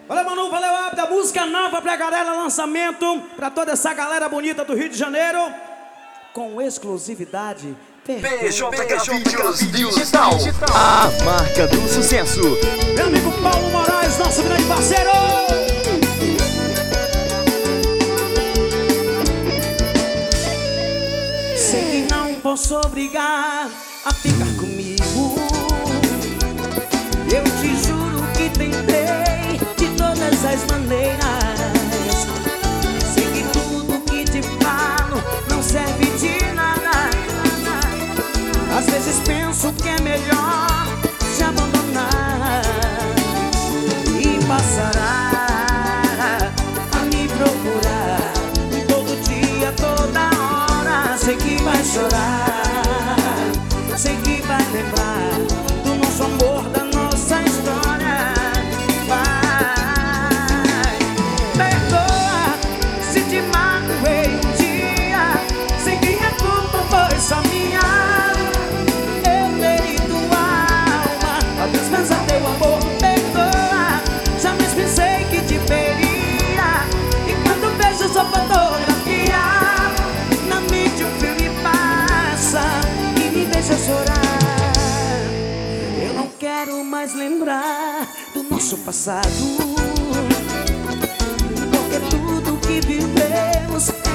Valeu, Manu, valeu, Abda. Música nova pra galera, lançamento pra toda essa galera bonita do Rio de Janeiro. Com exclusividade. PJK Vídeos Digital. A marca do sucesso. Meu amigo Paulo Moraes, nosso grande parceiro. Sei que não posso obrigar a ficar comigo. Eu te juro que tentei de todas as maneiras. Sei que tudo que te falo não serve de nada. Às vezes penso que é melhor te abandonar e passará a me procurar todo dia, toda hora. Sei que vai chorar, sei que vai lembrar do nosso amor, da nossa história. Vai, perdoa se te magoei um dia. Sei que a culpa foi só minha. Eu feri tua alma ao dispensar teu amor. Perdoa, jamais pensei que te feria. E quando vejo sua fotografia na mídia, o filme passa e me deixa chorar. Eu não quero mais lembrar do nosso passado, porque tudo que vivemos